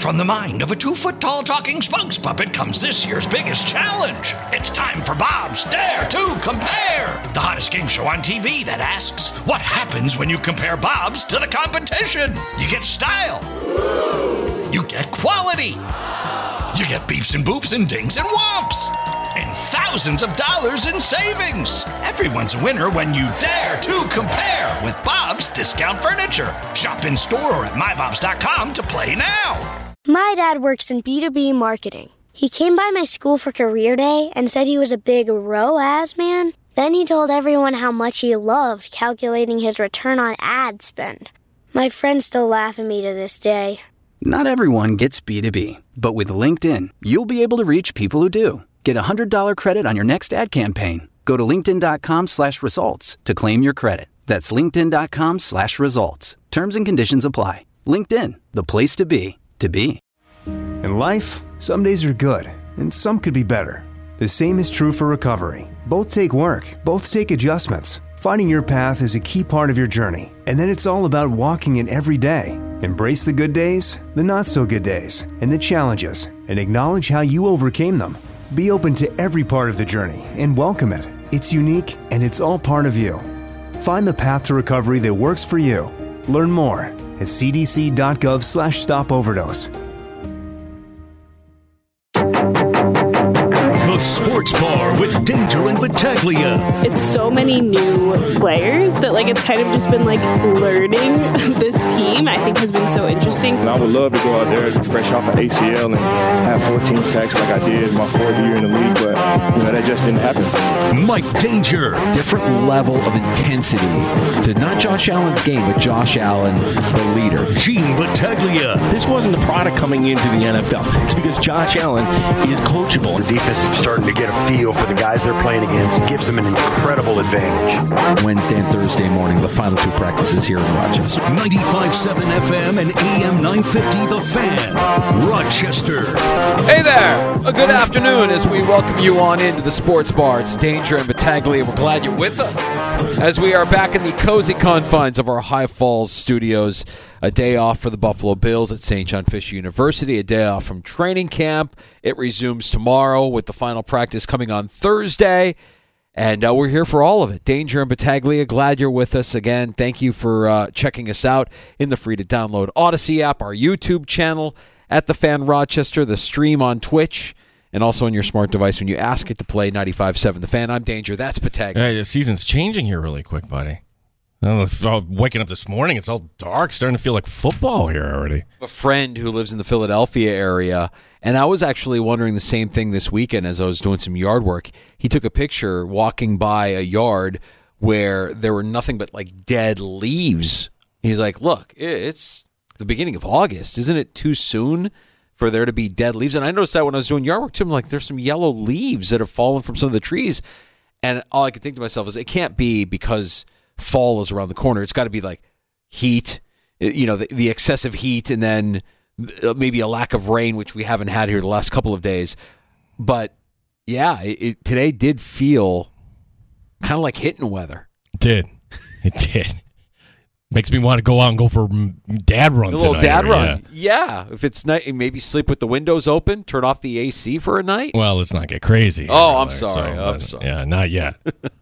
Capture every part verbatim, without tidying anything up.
From the mind of a two-foot-tall talking spokes puppet comes this year's biggest challenge. It's time for Bob's Dare to Compare, the hottest game show on T V that asks, what happens when you compare Bobs to the competition? You get style. You get quality. You get beeps and boops and dings and whomps. And thousands of dollars in savings. Everyone's a winner when you dare to compare with Bob's Discount Furniture. Shop in store or at my bobs dot com to play now. My dad works in B two B marketing. He came by my school for career day and said he was a big R O A S man. Then he told everyone how much he loved calculating his return on ad spend. My friends still laugh at me to this day. Not everyone gets B two B, but with LinkedIn, you'll be able to reach people who do. Get a one hundred dollars credit on your next ad campaign. Go to linkedin.com slash results to claim your credit. That's linkedin.com slash results. Terms and conditions apply. LinkedIn, the place to be, to be. In life, some days are good, and some could be better. The same is true for recovery. Both take work, both take adjustments. Finding your path is a key part of your journey, and then it's all about walking it every day. Embrace the good days, the not-so-good days, and the challenges, and acknowledge how you overcame them. Be open to every part of the journey and welcome it. It's unique, and it's all part of you. Find the path to recovery that works for you. Learn more at cdc.gov slash stop overdose. The Sports Bar with Danger and Battaglia. It's so many new players that like it's kind of just been like learning this team. I think has been so interesting. I would love to go out there fresh off an A C L and have fourteen sacks like I did my fourth year in the league, but you know that just didn't happen. Mike Danger. Different level of intensity to not Josh Allen's game, but Josh Allen, the leader. Gene Battaglia. This wasn't the product coming into the N F L. It's because Josh Allen is coachable. The defense is starting to get a feel for the guys they're playing against. It gives them an incredible advantage. Wednesday and Thursday morning, the final two practices here in Rochester. ninety-five point seven F M and A M nine fifty The Fan, Rochester. Hey there! A good afternoon as we welcome you on into the Sports Bar. It's Danger and Battaglia. We're glad you're with us as we are back in the cozy confines of our High Falls studios. A day off for the Buffalo Bills at Saint John Fisher University. A day off from training camp. It resumes tomorrow with the final practice coming on Thursday. And uh, we're here for all of it. Danger and Battaglia, glad you're with us again. Thank you for uh, checking us out in the free-to-download Odyssey app, our YouTube channel at The Fan Rochester, the stream on Twitch, and also on your smart device when you ask it to play ninety-five point seven The Fan. I'm Danger. That's Battaglia. Hey, the season's changing here really quick, buddy. I don't know if I was waking up this morning, it's all dark, starting to feel like football here already. A friend who lives in the Philadelphia area, and I was actually wondering the same thing this weekend as I was doing some yard work. He took a picture walking by a yard where there were nothing but like dead leaves. He's like, look, it's the beginning of August. Isn't it too soon for there to be dead leaves? And I noticed that when I was doing yard work too. I'm like, there's some yellow leaves that have fallen from some of the trees. And all I could think to myself is it can't be because fall is around the corner. It's got to be like heat, you know, the, the excessive heat, and then maybe a lack of rain, which we haven't had here the last couple of days. But yeah, it, it, today did feel kind of like hitting weather. It did. It did. Makes me want to go out and go for dad run. A little tonight, dad or, run. Yeah. yeah. If it's night, maybe sleep with the windows open, turn off the A C for a night. Well, let's not get crazy. Oh, I'm there, sorry. So, I'm but, sorry. Yeah, not yet.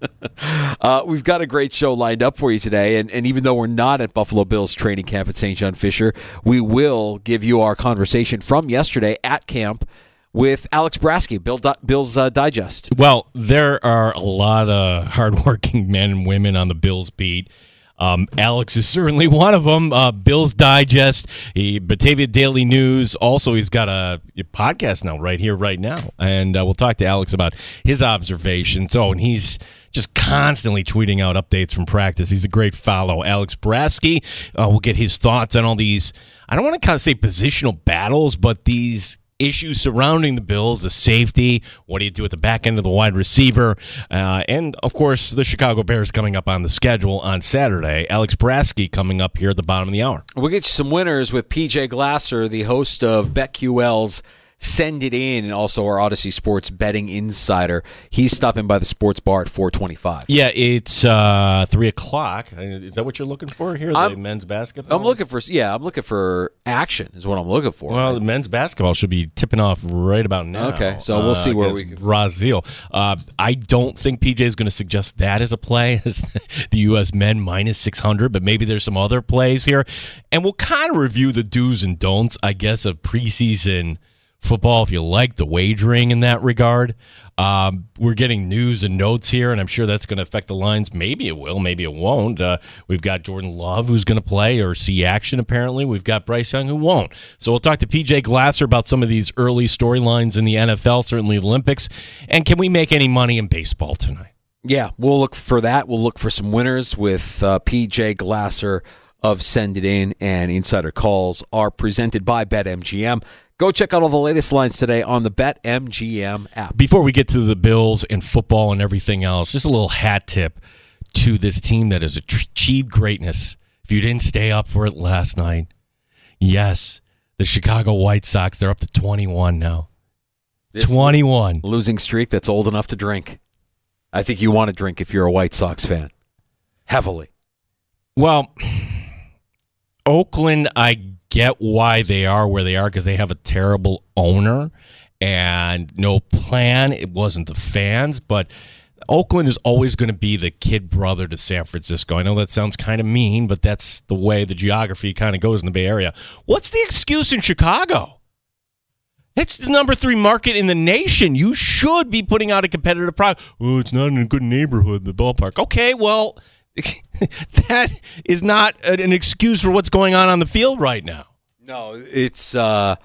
uh, we've got a great show lined up for you today. And, and even though we're not at Buffalo Bills training camp at Saint John Fisher, we will give you our conversation from yesterday at camp with Alex Brasky, Bill, Bill's uh, Digest. Well, there are a lot of hardworking men and women on the Bills beat. Um, Alex is certainly one of them. Uh, Bill's Digest, he, Batavia Daily News. Also, he's got a, a podcast now right here, right now. And uh, we'll talk to Alex about his observations. Oh, and he's just constantly tweeting out updates from practice. He's a great follow. Alex Brasky, uh, we'll get his thoughts on all these, I don't want to kind of say positional battles, but these issues surrounding the Bills, the safety, what do you do at the back end of the wide receiver, uh, and, of course, the Chicago Bears coming up on the schedule on Saturday. Alex Brasky coming up here at the bottom of the hour. We'll get you some winners with P J Glasser, the host of BetQL's Send It In, and also our Odyssey Sports betting insider. He's stopping by the sports bar at four twenty-five. Yeah, it's uh, three o'clock. Is that what you're looking for here? The I'm, men's basketball. I'm looking for yeah. I'm looking for action. Is what I'm looking for. Well, right? the men's basketball should be tipping off right about now. Okay, so we'll see uh, where we against Brazil. Uh, I don't think P J is going to suggest that as a play as the U S men minus six hundred, but maybe there's some other plays here, and we'll kind of review the do's and don'ts, I guess, of preseason football, if you like the wagering in that regard. Um, we're getting news and notes here, and I'm sure that's going to affect the lines. Maybe it will, maybe it won't. Uh, we've got Jordan Love, who's going to play or see action, apparently. We've got Bryce Young, who won't. So we'll talk to P J Glasser about some of these early storylines in the N F L, certainly the Olympics, and can we make any money in baseball tonight? Yeah, we'll look for that. We'll look for some winners with uh, P J Glasser of Send It In, and Insider Calls are presented by BetMGM. Go check out all the latest lines today on the BetMGM app. Before we get to the Bills and football and everything else, just a little hat tip to this team that has achieved greatness. If you didn't stay up for it last night, yes, the Chicago White Sox, they're up to twenty-one now. This twenty-one. Losing streak that's old enough to drink. I think you want to drink if you're a White Sox fan. Heavily. Well, Oakland, I get why they are where they are because they have a terrible owner and no plan. It wasn't the fans, but Oakland is always going to be the kid brother to San Francisco. I know that sounds kind of mean, but that's the way the geography kind of goes in the Bay Area. What's the excuse in Chicago? It's the number three market in the nation. You should be putting out a competitive product. Oh, it's not in a good neighborhood, the ballpark. Okay, well, that is not an excuse for what's going on on the field right now. No, it's, uh,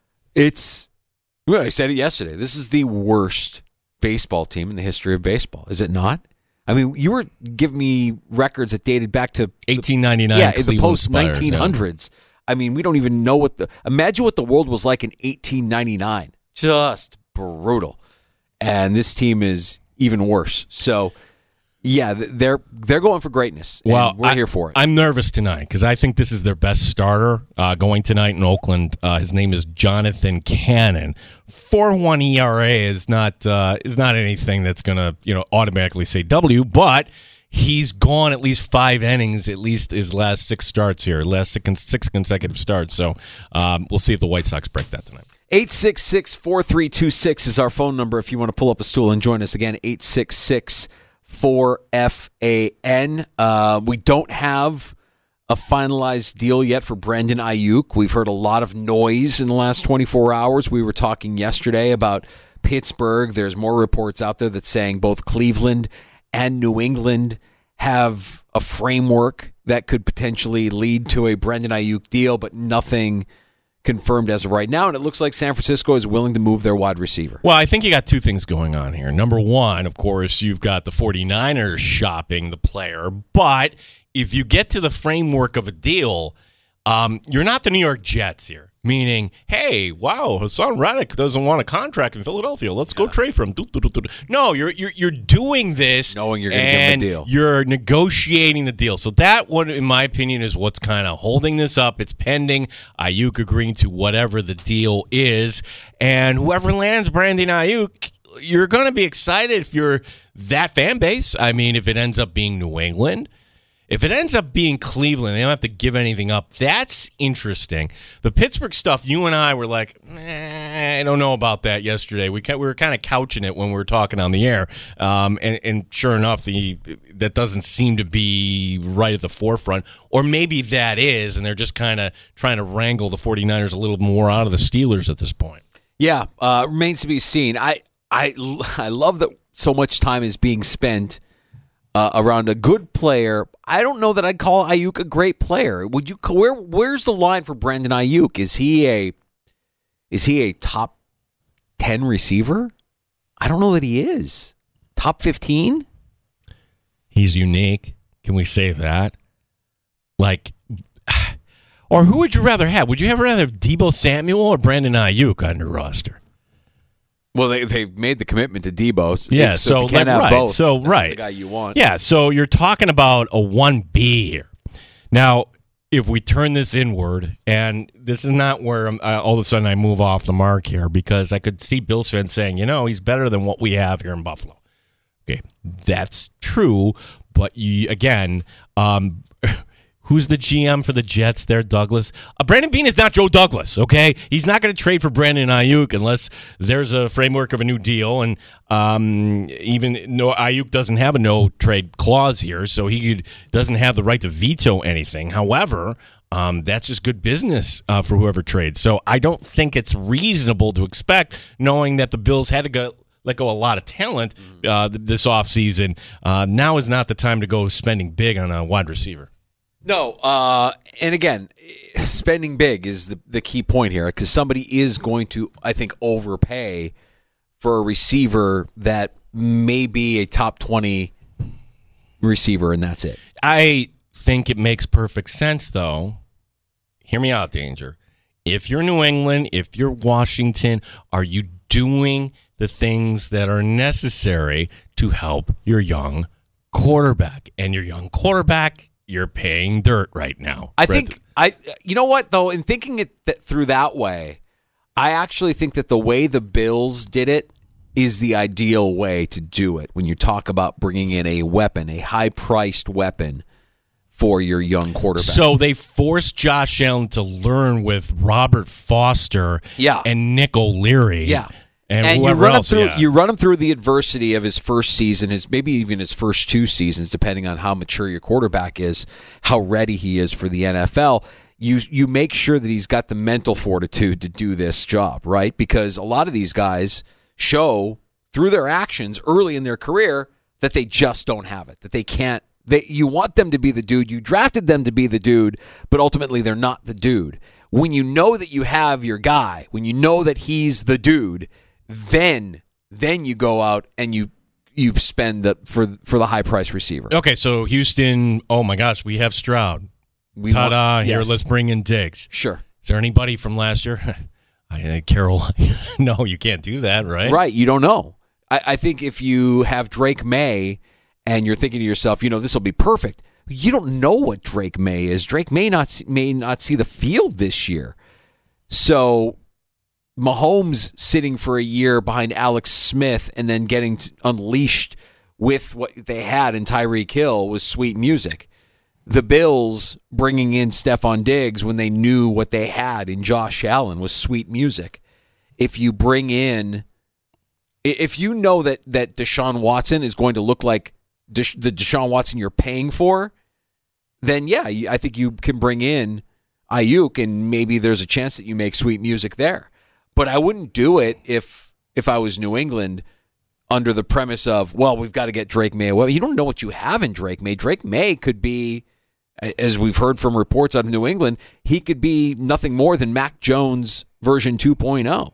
it's, well, I said it yesterday. This is the worst baseball team in the history of baseball. Is it not? I mean, you were giving me records that dated back to eighteen ninety-nine. Yeah, in the post nineteen hundreds. Yeah. I mean, we don't even know what the, imagine what the world was like in eighteen ninety-nine. Just brutal. And this team is even worse. So, yeah, they're they're going for greatness. And well, we're I, here for it. I'm nervous tonight because I think this is their best starter uh, going tonight in Oakland. Uh, his name is Jonathan Cannon. four one E R A is not uh, is not anything that's going to you know automatically say W, but he's gone at least five innings, at least his last six starts here, last six, six consecutive starts. So um, we'll see if the White Sox break that tonight. eight six six, four three two six is our phone number if you want to pull up a stool and join us again. eight six six, four F A N. Uh, we don't have a finalized deal yet for Brandon Ayuk. We've heard a lot of noise in the last twenty-four hours. We were talking yesterday about Pittsburgh. There's more reports out there that's saying both Cleveland and New England have a framework that could potentially lead to a Brandon Ayuk deal, but nothing confirmed as of right now, and it looks like San Francisco is willing to move their wide receiver. Well, I think you got two things going on here. Number one, of course, you've got the 49ers shopping the player, but if you get to the framework of a deal, um, you're not the New York Jets here, meaning, hey, wow, Hassan Reddick doesn't want a contract in Philadelphia. Let's go yeah. trade for him. No, you're you're you're doing this knowing you're going to give him a deal. You're negotiating the deal. So that one, in my opinion, is what's kind of holding this up. It's pending Ayuk agreeing to whatever the deal is, and whoever lands Brandon Ayuk, you're going to be excited if you're that fan base. I mean, if it ends up being New England. If it ends up being Cleveland, they don't have to give anything up. That's interesting. The Pittsburgh stuff, you and I were like, eh, I don't know about that yesterday. We we were kind of couching it when we were talking on the air. Um, and, and sure enough, the that doesn't seem to be right at the forefront. Or maybe that is, and they're just kind of trying to wrangle the 49ers a little more out of the Steelers at this point. Yeah, uh, remains to be seen. I, I, I love that so much time is being spent Uh, around a good player. I don't know that I'd call Ayuk a great player. Would you? Where? Where's the line for Brandon Ayuk? Is he a? Is he a top ten receiver? I don't know that he is. Top fifteen? He's unique. Can we say that? Like, or who would you rather have? Would you ever rather have Deebo Samuel or Brandon Ayuk on your roster? Well, they they made the commitment to Deebo. So yeah, if, so, so if you can't like, have right, both, so that's right, the guy you want. Yeah, so you're talking about a one B here. Now, if we turn this inward, and this is not where um, uh, all of a sudden I move off the mark here, because I could see Bills fans saying, you know, he's better than what we have here in Buffalo. Okay, that's true, but you, again, um, who's the G M for the Jets there, Douglas? Uh, Brandon Beane is not Joe Douglas, okay? He's not going to trade for Brandon Ayuk unless there's a framework of a new deal, and um, even no Ayuk doesn't have a no-trade clause here, so he could, doesn't have the right to veto anything. However, um, that's just good business uh, for whoever trades. So I don't think it's reasonable to expect, knowing that the Bills had to go let go a lot of talent uh, this offseason. Uh, now is not the time to go spending big on a wide receiver. No, uh, and again, spending big is the, the key point here, because somebody is going to, I think, overpay for a receiver that may be a top twenty receiver, and that's it. I think it makes perfect sense, though. Hear me out, Danger. If you're New England, if you're Washington, are you doing the things that are necessary to help your young quarterback? And your young quarterback, you're paying dirt right now. I think I. You know what though? In thinking it th- through that way, I actually think that the way the Bills did it is the ideal way to do it. When you talk about bringing in a weapon, a high-priced weapon for your young quarterback. So they forced Josh Allen to learn with Robert Foster, yeah. and Nick O'Leary, yeah. And, and you whoever run else, him through yeah. you run him through the adversity of his first season, his maybe even his first two seasons, depending on how mature your quarterback is, how ready he is for the N F L. You you make sure that he's got the mental fortitude to do this job, right? Because a lot of these guys show through their actions early in their career that they just don't have it, that they can't. They, you want them to be the dude. You drafted them to be the dude, but ultimately they're not the dude. When you know that you have your guy, when you know that he's the dude, then then you go out and you you spend the for for the high price receiver. Okay, so Houston, oh my gosh, we have Stroud. We Ta-da, want, here, yes. let's bring in Diggs. Sure. Is there anybody from last year? I, Carolina. No, you can't do that, right? Right, you don't know. I, I think if you have Drake May and you're thinking to yourself, you know, this will be perfect. You don't know what Drake May is. Drake may not may not see the field this year. So Mahomes sitting for a year behind Alex Smith and then getting unleashed with what they had in Tyreek Hill was sweet music. The Bills bringing in Stephon Diggs when they knew what they had in Josh Allen was sweet music. If you bring in, if you know that, that Deshaun Watson is going to look like Desha- the Deshaun Watson you're paying for, then yeah, I think you can bring in Ayuk and maybe there's a chance that you make sweet music there. But I wouldn't do it if if I was New England under the premise of, well, we've got to get Drake May. Well, you don't know what you have in Drake May. Drake May could be, as we've heard from reports out of New England, he could be nothing more than Mac Jones version two point oh.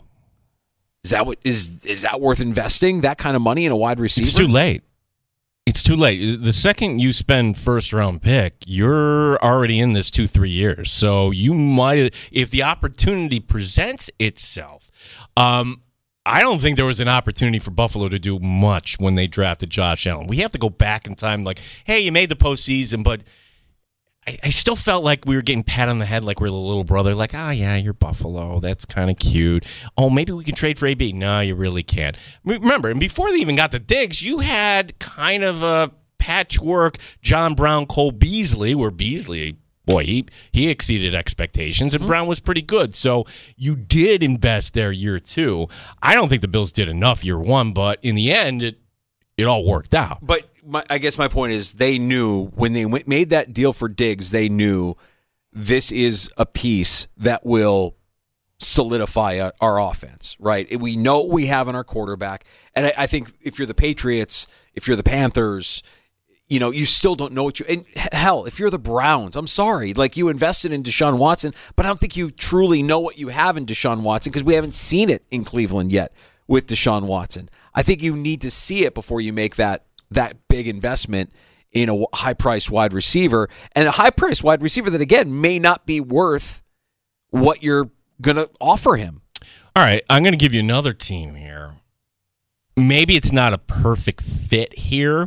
Is that what is is that worth investing that kind of money in a wide receiver? It's too late. It's too late. The second you spend first round pick, you're already in this two, three years. So you might, if the opportunity presents itself, um, I don't think there was an opportunity for Buffalo to do much when they drafted Josh Allen. We have to go back in time like, hey, you made the postseason, but I, I still felt like we were getting pat on the head like we're the little brother. Like, oh, yeah, you're Buffalo. That's kind of cute. Oh, maybe we can trade for A B. No, you really can't. Remember, and before they even got to Diggs, you had kind of a patchwork John Brown, Cole Beasley, where Beasley, boy, he, he exceeded expectations, and mm-hmm. Brown was pretty good. So you did invest there year two. I don't think the Bills did enough year one, but in the end, it it all worked out. But my, I guess my point is they knew when they went, made that deal for Diggs, they knew this is a piece that will solidify our offense, right? We know what we have in our quarterback. And I, I think if you're the Patriots, if you're the Panthers, you know, you still don't know what you... And hell, if you're the Browns, I'm sorry. Like, you invested in Deshaun Watson, but I don't think you truly know what you have in Deshaun Watson because we haven't seen it in Cleveland yet with Deshaun Watson. I think you need to see it before you make that that big investment in a high-priced wide receiver, and a high-priced wide receiver that, again, may not be worth what you're going to offer him. All right, I'm going to give you another team here. Maybe it's not a perfect fit here,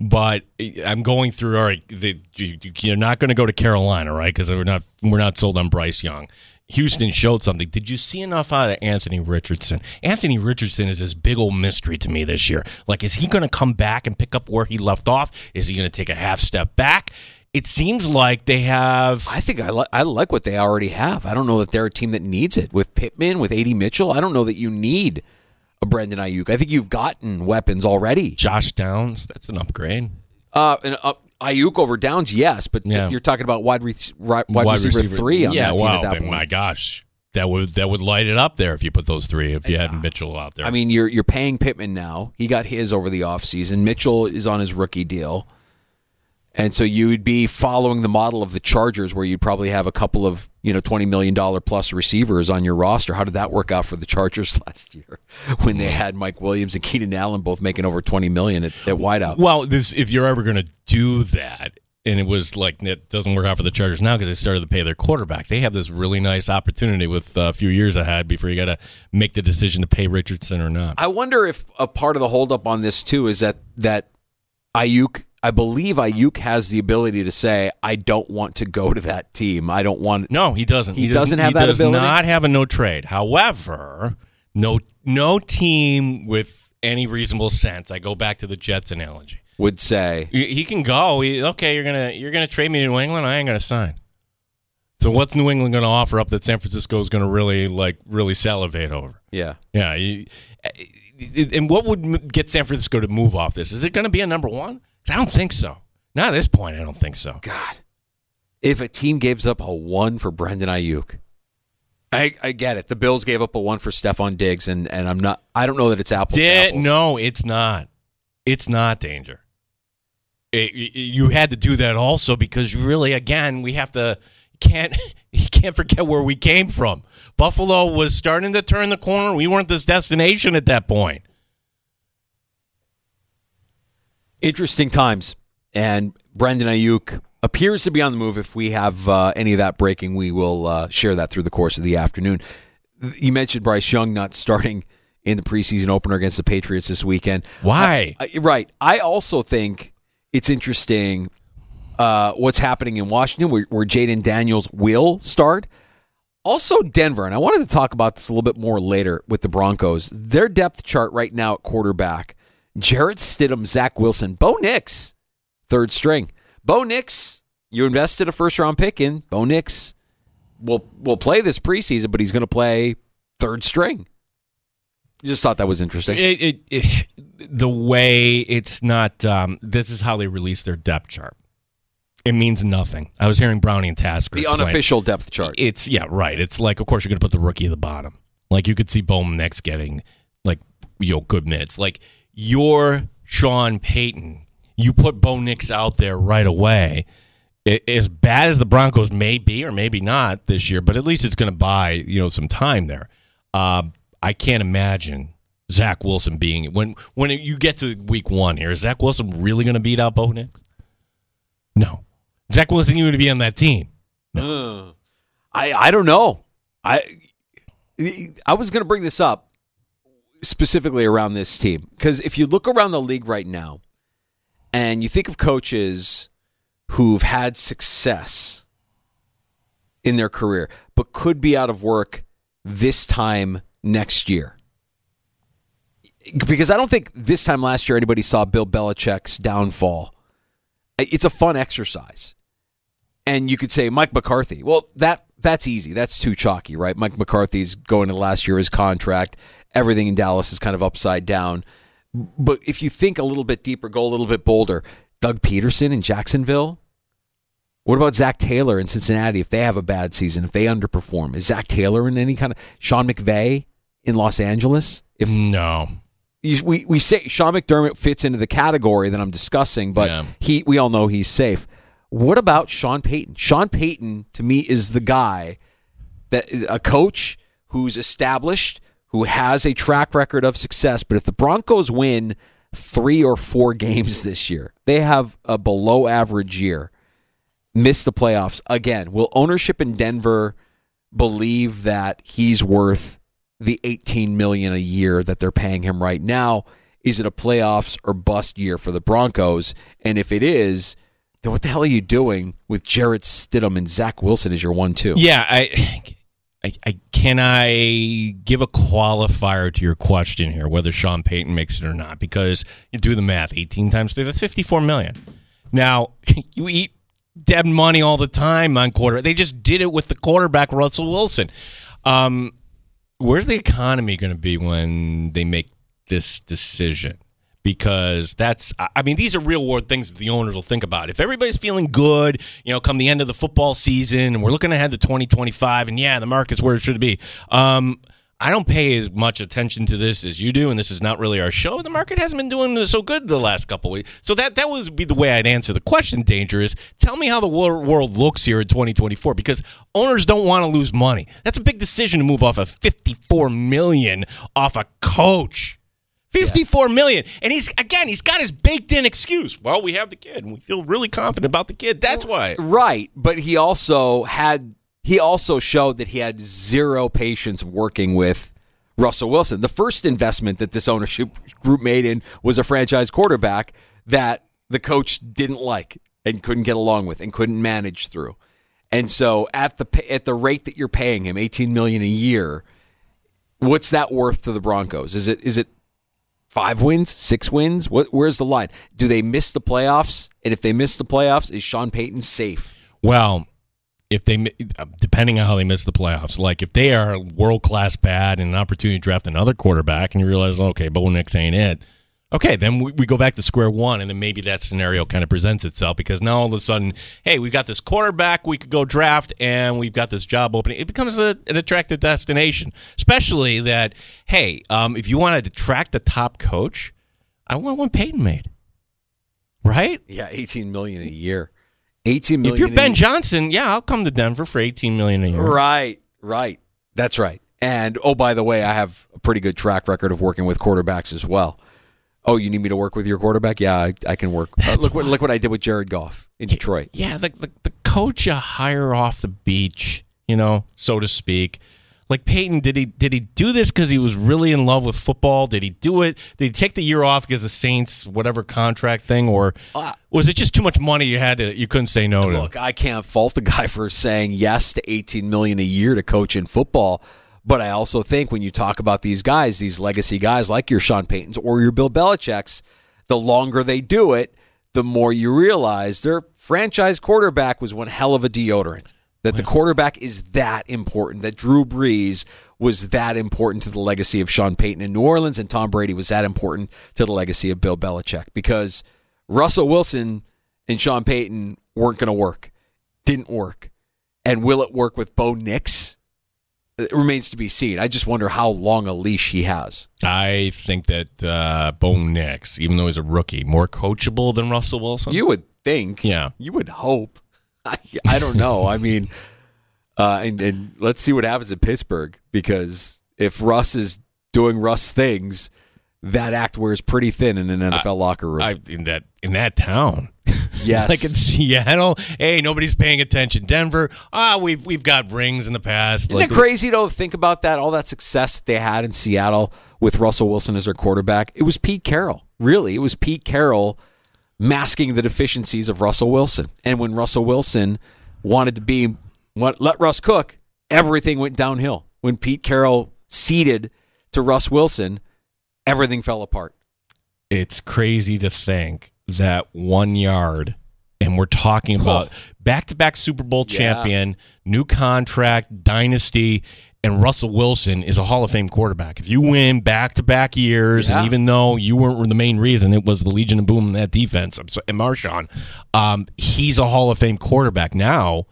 But I'm going through. All right, the, you're not going to go to Carolina, right? Because we're not we're not sold on Bryce Young. Houston showed something. Did you see enough out of Anthony Richardson? Anthony Richardson is this big old mystery to me this year. Like, is he going to come back and pick up where he left off? Is he going to take a half step back? It seems like they have. I think I, li- I like what they already have. I don't know that they're a team that needs it. With Pittman, with A D Mitchell, I don't know that you need a Brendan Ayuk. I think you've gotten weapons already. Josh Downs, that's an upgrade. Uh, and uh, Ayuk over Downs, yes, but Yeah. you're talking about wide, re- wide, wide receiver, three on yeah, that team wow, at that then, point. my gosh, that would that would light it up there if you put those three. If you had Mitchell out there, I mean, you're you're paying Pittman now. He got his over the offseason. Mitchell is on his rookie deal. And so you would be following the model of the Chargers, where you'd probably have a couple of, you know, twenty million dollars plus receivers on your roster. How did that work out for the Chargers last year when they had Mike Williams and Keenan Allen both making over twenty million dollars at, at wideout? well, this if you're ever going to do that, and it was like it doesn't work out for the Chargers now because they started to pay their quarterback. They have this really nice opportunity with a few years ahead before you got to make the decision to pay Richardson or not. I wonder if a part of the holdup on this too is that that Ayuk. I believe Ayuk has the ability to say, I don't want to go to that team. I don't want. No, he doesn't. He, He doesn't, have he that does ability. not have a no trade. However, no no team with any reasonable sense. I go back to the Jets analogy. Would say he, he can go. He, okay, you're gonna you're gonna trade me to New England. I ain't gonna sign. So what's New England going to offer up that San Francisco is going to really like really salivate over? Yeah, yeah. You, and what would get San Francisco to move off this? Is it going to be a number one? I don't think so. Not at this point, I don't think so. God. If a team gives up a one for Brendan Ayuk, I, I get it. The Bills gave up a one for Stephon Diggs, and, and I'm not I don't know that it's apples Did, to apples. No, it's not. It's not danger. It, you had to do that also because really, again, we have to can't you can't forget where we came from. Buffalo was starting to turn the corner. We weren't this destination at that point. Interesting times, and Brendan Ayuk appears to be on the move. If we have uh, any of that breaking, we will uh, share that through the course of the afternoon. You mentioned Bryce Young not starting in the preseason opener against the Patriots this weekend. Why? I, I, right. I also think it's interesting uh, what's happening in Washington, where, where Jaden Daniels will start. Also, Denver, and I wanted to talk about this a little bit more later with the Broncos. Their depth chart right now at quarterback: Jarrett Stidham, Zach Wilson, Bo Nix, third string. Bo Nix, you invested a first-round pick in. Bo Nix will will play this preseason, but he's going to play third string. Just thought that was interesting. It, it, it, the way it's not, um, this is how they release their depth chart. It means nothing. I was hearing Brownie and Tasker The explain. unofficial depth chart. It's, yeah, right. It's like, of course, you're going to put the rookie at the bottom. Like, you could see Bo Nix getting, like, you know, good minutes. Like, you're Sean Payton. You put Bo Nix out there right away. It, as bad as the Broncos may be or maybe not this year, but at least it's going to buy, you know, some time there. Uh, I can't imagine Zach Wilson being when when you get to week one here. Is Zach Wilson really going to beat out Bo Nix? No. Zach Wilson, you would be on that team. No. Uh, I I don't know. I I was going to bring this up specifically around this team because if you look around the league right now and you think of coaches who've had success in their career but could be out of work this time next year. Because I don't think this time last year anybody saw Bill Belichick's downfall. It's a fun exercise. And you could say Mike McCarthy. Well, that that's easy. That's too chalky, right? Mike McCarthy's going to last year his contract. Everything in Dallas is kind of upside down. But if you think a little bit deeper, go a little bit bolder, Doug Peterson in Jacksonville? What about Zach Taylor in Cincinnati if they have a bad season, if they underperform? Is Zach Taylor in any kind of... Sean McVay in Los Angeles? If No. you, we, we say Sean McDermott fits into the category that I'm discussing, but Yeah. he we all know he's safe. What about Sean Payton? Sean Payton, to me, is the guy, that a coach who's established, who has a track record of success, but if the Broncos win three or four games this year, they have a below-average year, miss the playoffs again. Will ownership in Denver believe that he's worth the eighteen million dollars a year that they're paying him right now? is it a playoffs or bust year for the Broncos? And if it is, then what the hell are you doing with Jarrett Stidham and Zach Wilson as your one two? Yeah, I, I, I can I give a qualifier to your question here, whether Sean Payton makes it or not, because you do the math, eighteen times three, that's fifty-four million dollars. Now, you eat dead money all the time on quarter. They just did it with the quarterback, Russell Wilson. Um, where's the economy going to be when they make this decision? Because that's, I mean, these are real world things that the owners will think about. If everybody's feeling good, you know, come the end of the football season, and we're looking ahead to twenty twenty-five, and yeah, the market's where it should be. Um, I don't pay as much attention to this as you do, and this is not really our show. The market hasn't been doing so good the last couple of weeks. So that, that would be the way I'd answer the question, Danger, is tell me how the world looks here in twenty twenty-four, because owners don't want to lose money. That's a big decision to move off of fifty-four million dollars off a coach. fifty-four million dollars. And he's, again, he's got his baked-in excuse. Well, we have the kid, and we feel really confident about the kid. That's why. Right, but he also had... He also showed that he had zero patience working with Russell Wilson. The first investment that this ownership group made in was a franchise quarterback that the coach didn't like and couldn't get along with and couldn't manage through. And so at the at the rate that you're paying him, eighteen million dollars a year, what's that worth to the Broncos? Is it is it five wins, six wins? What, where's the line? Do they miss the playoffs? And if they miss the playoffs, is Sean Payton safe? Well, if they, depending on how they miss the playoffs, like if they are world-class bad and an opportunity to draft another quarterback and you realize, okay, Bo Nix ain't it, okay, then we, we go back to square one, and then maybe that scenario kind of presents itself, because now all of a sudden, hey, we've got this quarterback we could go draft, and we've got this job opening. It becomes a, an attractive destination, especially that, hey, um, if you want to attract the top coach, I want one Peyton made, right? Yeah, eighteen million dollars a year. eighteen million If you're Ben Johnson, yeah, I'll come to Denver for eighteen million dollars a year. Right, right. That's right. And, oh, by the way, I have a pretty good track record of working with quarterbacks as well. Oh, you need me to work with your quarterback? Yeah, I, I can work. Uh, look what look what I did with Jared Goff in Detroit. Yeah, the, the, the coach you hire off the beach, you know, so to speak. Like Peyton, did he did he do this because he was really in love with football? Did he do it? Did he take the year off because the Saints, whatever contract thing, or uh, was it just too much money you had to you couldn't say no to? Look, I can't fault the guy for saying yes to eighteen million dollars a year to coach in football, but I also think when you talk about these guys, these legacy guys like your Sean Paytons or your Bill Belichick's, the longer they do it, the more you realize their franchise quarterback was one hell of a deodorant. That the quarterback is that important, that Drew Brees was that important to the legacy of Sean Payton in New Orleans, and Tom Brady was that important to the legacy of Bill Belichick, because Russell Wilson and Sean Payton weren't going to work. Didn't work. And will it work with Bo Nix? It remains to be seen. I just wonder how long a leash he has. I think that uh, Bo Nix, even though he's a rookie, more coachable than Russell Wilson. You would think. Yeah. You would hope. I, I don't know. I mean, uh, and, and let's see what happens in Pittsburgh, because if Russ is doing Russ things, that act wears pretty thin in an N F L I, locker room. I, in that in that town, yes, like in Seattle. Hey, nobody's paying attention. Denver, ah, we've we've got rings in the past. Isn't like, it crazy though? Think about that. All that success that they had in Seattle with Russell Wilson as their quarterback. It was Pete Carroll. Really, it was Pete Carroll masking the deficiencies of Russell Wilson. And when Russell Wilson wanted to be, what, let Russ cook, everything went downhill. When Pete Carroll ceded to Russ Wilson, everything fell apart. It's crazy to think that one yard, and we're talking about oh. back-to-back Super Bowl champion, yeah. new contract, dynasty, and Russell Wilson is a Hall of Fame quarterback. If you win back-to-back years, yeah. and even though you weren't the main reason, it was the Legion of Boom in that defense, and Marshawn, um, he's a Hall of Fame quarterback. Now,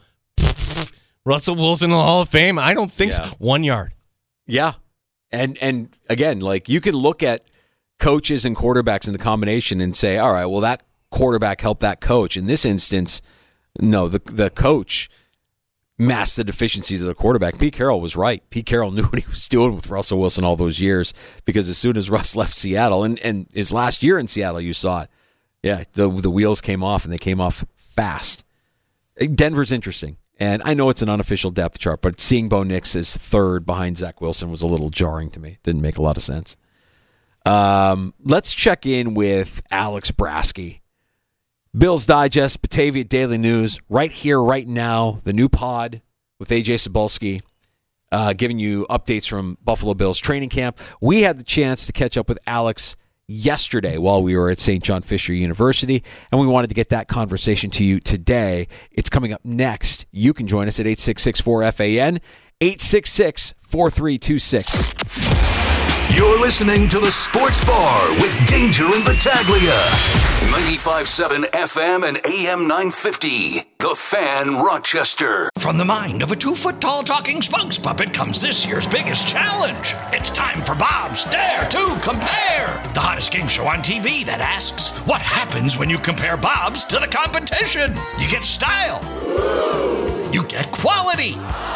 Russell Wilson in the Hall of Fame? I don't think yeah. so. One yard. Yeah. And, and again, like you can look at coaches and quarterbacks in the combination and say, all right, well, that quarterback helped that coach. In this instance, no, the the coach masked the deficiencies of the quarterback. Pete Carroll was right. Pete Carroll knew what he was doing with Russell Wilson all those years, because as soon as Russ left Seattle, and, and his last year in Seattle, you saw it. Yeah, the the wheels came off, and they came off fast. Denver's interesting, and I know it's an unofficial depth chart, but seeing Bo Nix as third behind Zach Wilson was a little jarring to me. Didn't make a lot of sense. Um, let's check in with Alex Brasky. Bills Digest, Batavia Daily News, right here, right now, the new pod with A J Cebulski, uh, giving you updates from Buffalo Bills training camp. We had the chance to catch up with Alex yesterday while we were at Saint John Fisher University, and we wanted to get that conversation to you today. It's coming up next. You can join us at eight six six four F A N, eight six six four three two six. You're listening to The Sports Bar with Danger and Battaglia. ninety-five point seven F M and A M nine fifty. The Fan, Rochester. From the mind of a two-foot-tall talking spokes puppet comes this year's biggest challenge. It's time for Bob's Dare to Compare, the hottest game show on T V that asks, what happens when you compare Bob's to the competition? You get style. You get quality.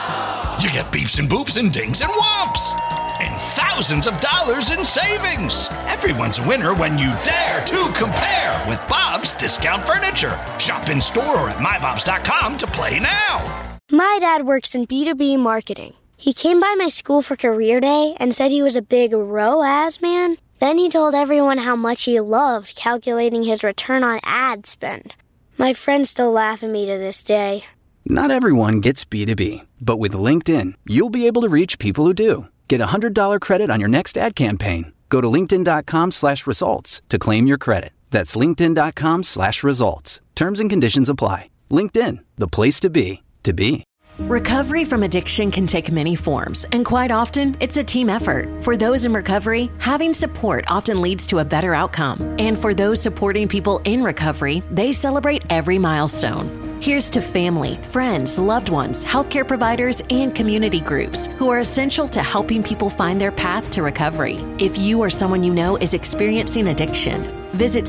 You get beeps and boops and dings and whomps. And thousands of dollars in savings. Everyone's a winner when you dare to compare with Bob's Discount Furniture. Shop in store or at my bobs dot com to play now. My dad works in B two B marketing. He came by my school for career day and said he was a big R O A S man. Then he told everyone how much he loved calculating his return on ad spend. My friends still laugh at me to this day. Not everyone gets B two B, but with LinkedIn, you'll be able to reach people who do. Get a one hundred dollars credit on your next ad campaign. Go to linkedin.com slash results to claim your credit. That's linkedin.com slash results. Terms and conditions apply. LinkedIn, the place to be, to be. Recovery from addiction can take many forms, and quite often, it's a team effort. For those in recovery, having support often leads to a better outcome. And for those supporting people in recovery, they celebrate every milestone. Here's to family, friends, loved ones, healthcare providers, and community groups who are essential to helping people find their path to recovery. If you or someone you know is experiencing addiction, visit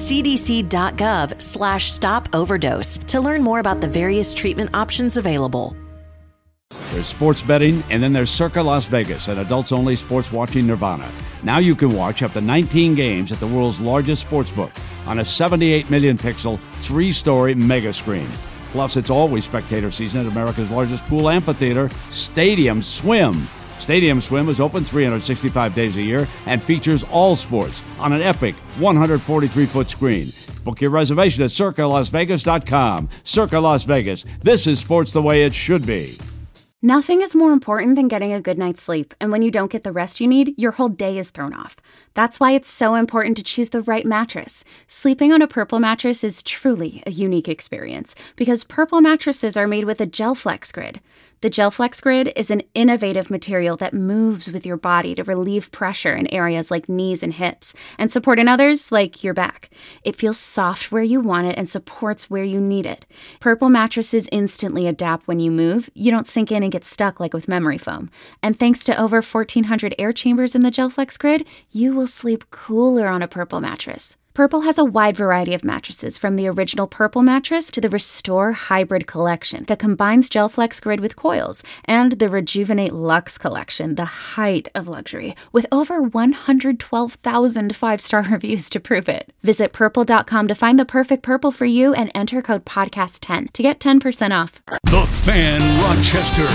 cdc.gov slash stop overdose to learn more about the various treatment options available. There's sports betting, and then there's Circa Las Vegas, an adults-only sports watching nirvana. Now you can watch up to nineteen games at the world's largest sportsbook on a seventy-eight million pixel, three-story mega screen. Plus, it's always spectator season at America's largest pool amphitheater, Stadium Swim. Stadium Swim is open three hundred sixty-five days a year and features all sports on an epic one hundred forty-three foot screen. Book your reservation at circa las vegas dot com. Circa Las Vegas. This is sports the way it should be. Nothing is more important than getting a good night's sleep, and when you don't get the rest you need, your whole day is thrown off. That's why it's so important to choose the right mattress. Sleeping on a Purple mattress is truly a unique experience, because Purple mattresses are made with a GelFlex Grid. The GelFlex Grid is an innovative material that moves with your body to relieve pressure in areas like knees and hips, and support in others like your back. It feels soft where you want it and supports where you need it. Purple mattresses instantly adapt when you move. You don't sink in and get stuck like with memory foam. And thanks to over fourteen hundred air chambers in the GelFlex Grid, you will sleep cooler on a Purple mattress. Purple has a wide variety of mattresses, from the original Purple mattress to the Restore Hybrid collection that combines GelFlex Grid with coils, and the Rejuvenate Luxe collection, the height of luxury, with over one hundred twelve thousand five-star reviews to prove it. Visit purple dot com to find the perfect Purple for you and enter code podcast ten to get ten percent off. The Fan, Rochester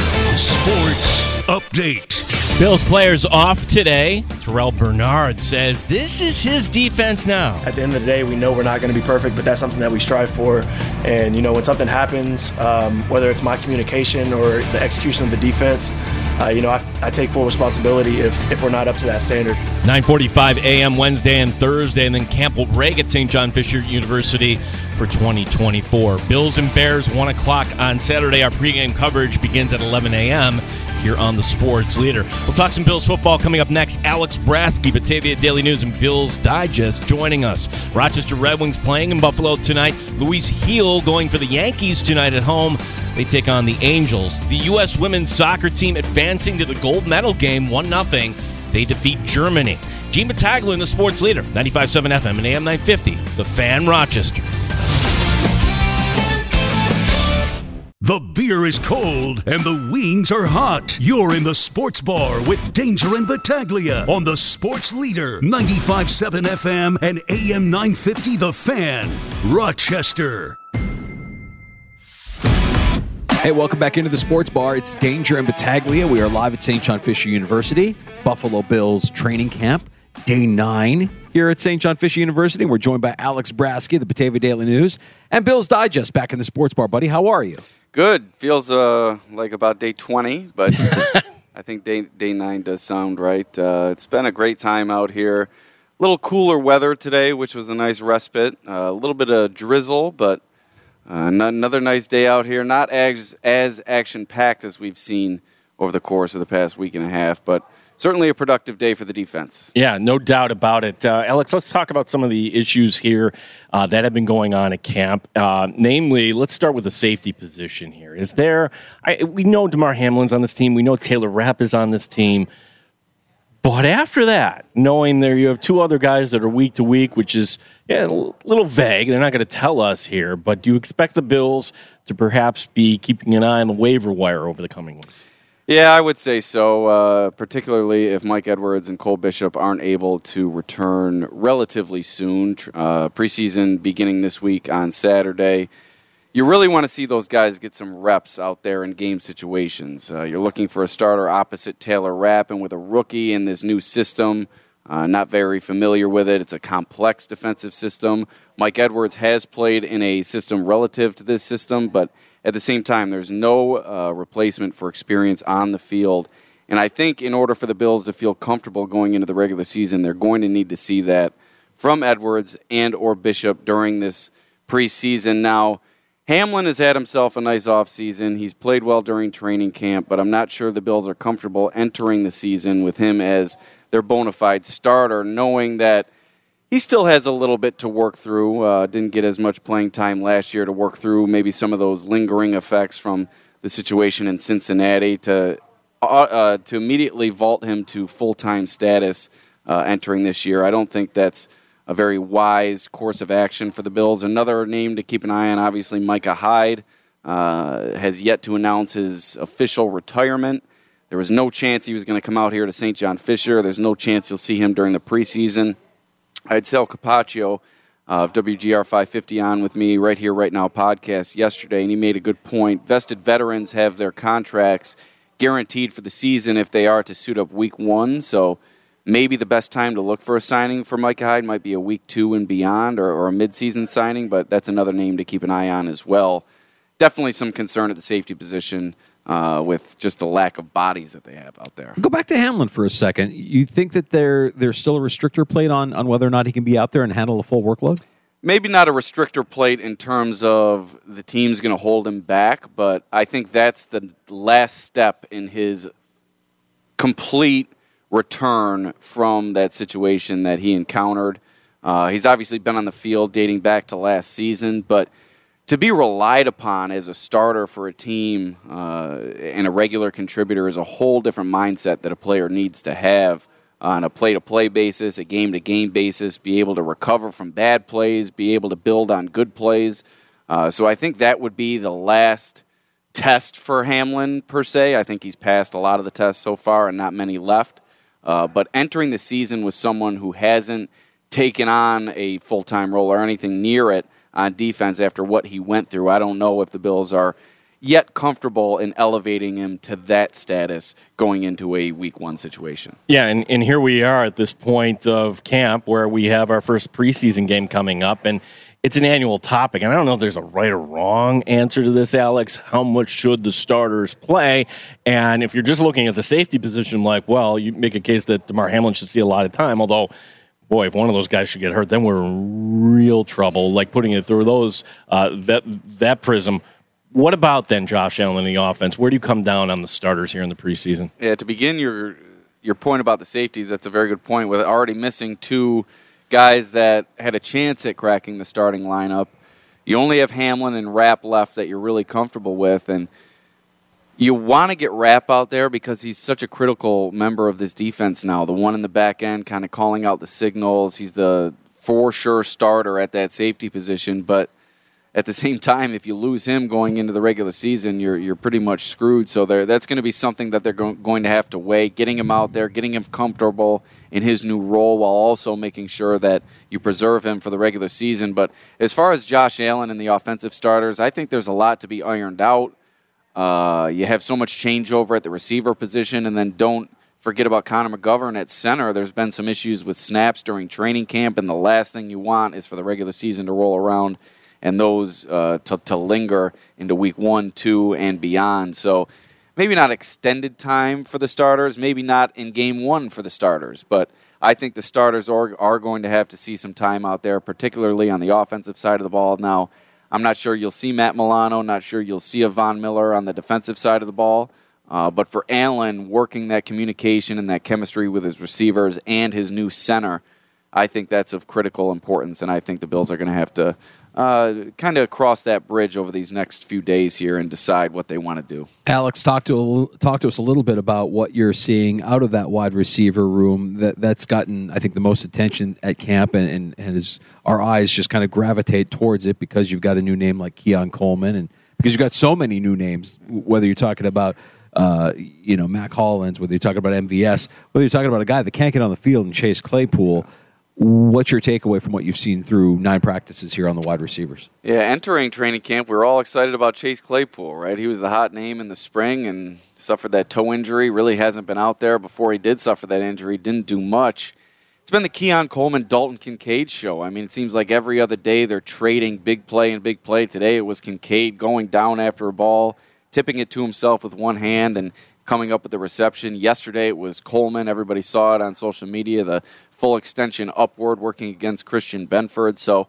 Sports Update. Bills players off today. Terrell Bernard says this is his defense now. At the end of the day, we know we're not going to be perfect, but that's something that we strive for. And, you know, when something happens, um, whether it's my communication or the execution of the defense, uh, you know, I, I take full responsibility if, if we're not up to that standard. nine forty-five a.m. Wednesday and Thursday, and then Camp will break at Saint John Fisher University for twenty twenty-four. Bills and Bears, one o'clock on Saturday. Our pregame coverage begins at eleven a.m. here on the Sports Leader. We'll talk some Bills football coming up next. Alex Brasky, Batavia Daily News and Bills Digest, joining us. Rochester Red Wings playing in Buffalo tonight. Luis Heel going for the Yankees tonight at home. They take on the Angels. The U S women's soccer team advancing to the gold medal game, one nothing. They defeat Germany. Gene Battaglia in the Sports Leader, ninety-five point seven F M and A M nine fifty. The Fan, Rochester. The beer is cold and the wings are hot. You're in the Sports Bar with Danger and Battaglia on the Sports Leader, ninety-five point seven F M and A M nine fifty. The Fan, Rochester. Hey, welcome back into the Sports Bar. It's Danger and Battaglia. We are live at Saint John Fisher University, Buffalo Bills training camp. day nine here at Saint John Fisher University. We're joined by Alex Brasky, the Batavia Daily News, and Bill's Digest back in the sports bar. Buddy, how are you? Good. Feels uh, like about day twenty, but I think day day nine does sound right. Uh, it's been a great time out here. A little cooler weather today, which was a nice respite. Uh, a little bit of drizzle, but uh, another nice day out here. Not as, as action-packed as we've seen over the course of the past week and a half, but certainly a productive day for the defense. Yeah, no doubt about it. Uh, Alex, let's talk about some of the issues here uh, that have been going on at camp. Uh, namely, let's start with the safety position here. Is there, I, we know DeMar Hamlin's on this team. We know Taylor Rapp is on this team. But after that, knowing there you have two other guys that are week to week, which is yeah, a little vague. They're not going to tell us here. But do you expect the Bills to perhaps be keeping an eye on the waiver wire over the coming weeks? Yeah, I would say so, uh, particularly if Mike Edwards and Cole Bishop aren't able to return relatively soon. Uh, preseason beginning this week on Saturday. You really want to see those guys get some reps out there in game situations. Uh, you're looking for a starter opposite Taylor Rapp, and with a rookie in this new system, uh, not very familiar with it. It's a complex defensive system. Mike Edwards has played in a system relative to this system, but at the same time, there's no uh, replacement for experience on the field. And I think in order for the Bills to feel comfortable going into the regular season, they're going to need to see that from Edwards and or Bishop during this preseason. Now, Hamlin has had himself a nice offseason. He's played well during training camp, but I'm not sure the Bills are comfortable entering the season with him as their bona fide starter, knowing that he still has a little bit to work through. Uh, didn't get as much playing time last year to work through maybe some of those lingering effects from the situation in Cincinnati to uh, uh, to immediately vault him to full-time status uh, entering this year. I don't think that's a very wise course of action for the Bills. Another name to keep an eye on, obviously, Micah Hyde uh, has yet to announce his official retirement. There was no chance he was going to come out here to Saint John Fisher. There's no chance you'll see him during the preseason. I had Sal Capaccio uh, of W G R five fifty on with me right here, right now podcast yesterday, and he made a good point. Vested veterans have their contracts guaranteed for the season if they are to suit up week one, so maybe the best time to look for a signing for Micah Hyde might be a week two and beyond or, or a midseason signing, but that's another name to keep an eye on as well. Definitely some concern at the safety position uh, with just the lack of bodies that they have out there. Go back to Hamlin for a second. You think that there there's still a restrictor plate on, on whether or not he can be out there and handle a full workload? Maybe not a restrictor plate in terms of the team's going to hold him back, but I think that's the last step in his complete return from that situation that he encountered. Uh, he's obviously been on the field dating back to last season, but to be relied upon as a starter for a team uh, and a regular contributor is a whole different mindset that a player needs to have on a play-to-play basis, a game-to-game basis, be able to recover from bad plays, be able to build on good plays. Uh, so I think that would be the last test for Hamlin, per se. I think he's passed a lot of the tests so far and not many left. Uh, but entering the season with someone who hasn't taken on a full-time role or anything near it on defense after what he went through, I don't know if the Bills are yet comfortable in elevating him to that status going into a week one situation. Yeah, and, and here we are at this point of camp where we have our first preseason game coming up, and it's an annual topic. And I don't know if there's a right or wrong answer to this, Alex. How much should the starters play? And if you're just looking at the safety position, like, well, you make a case that DeMar Hamlin should see a lot of time, although, boy, if one of those guys should get hurt, then we're in real trouble, like putting it through those uh, that that prism. What about then Josh Allen in the offense? Where do you come down on the starters here in the preseason? Yeah, to begin your your point about the safeties, that's a very good point. With already missing two guys that had a chance at cracking the starting lineup, you only have Hamlin and Rapp left that you're really comfortable with, and you want to get Rapp out there because he's such a critical member of this defense now, the one in the back end kind of calling out the signals. He's the for sure starter at that safety position, but at the same time, if you lose him going into the regular season, you're you're pretty much screwed. So there, that's going to be something that they're go- going to have to weigh, getting him out there, getting him comfortable in his new role while also making sure that you preserve him for the regular season. But as far as Josh Allen and the offensive starters, I think there's a lot to be ironed out. Uh, you have so much changeover at the receiver position, and then don't forget about Connor McGovern at center. There's been some issues with snaps during training camp, and the last thing you want is for the regular season to roll around and those uh, to, to linger into week one, two, and beyond. So maybe not extended time for the starters, maybe not in game one for the starters, but I think the starters are, are going to have to see some time out there, particularly on the offensive side of the ball. Now, I'm not sure you'll see Matt Milano, not sure you'll see a Von Miller on the defensive side of the ball, uh, but for Allen, working that communication and that chemistry with his receivers and his new center, I think that's of critical importance, and I think the Bills are going to have to uh, kind of cross that bridge over these next few days here and decide what they want to do. Alex, talk to talk to us a little bit about what you're seeing out of that wide receiver room that that's gotten, I think, the most attention at camp, and and, and is, our eyes just kind of gravitate towards it because you've got a new name like Keon Coleman, and because you've got so many new names, whether you're talking about uh, you know Mac Hollins, whether you're talking about M V S, whether you're talking about a guy that can't get on the field and Chase Claypool. What's your takeaway from what you've seen through nine practices here on the wide receivers? Yeah, entering training camp, we were all excited about Chase Claypool, right? He was the hot name in the spring and suffered that toe injury. Really hasn't been out there before he did suffer that injury. Didn't do much. It's been the Keon Coleman, Dalton Kincaid show. I mean, it seems like every other day they're trading big play and big play. Today it was Kincaid going down after a ball, tipping it to himself with one hand and coming up with the reception. Yesterday it was Coleman. Everybody saw it on social media, the full extension upward working against Christian Benford. So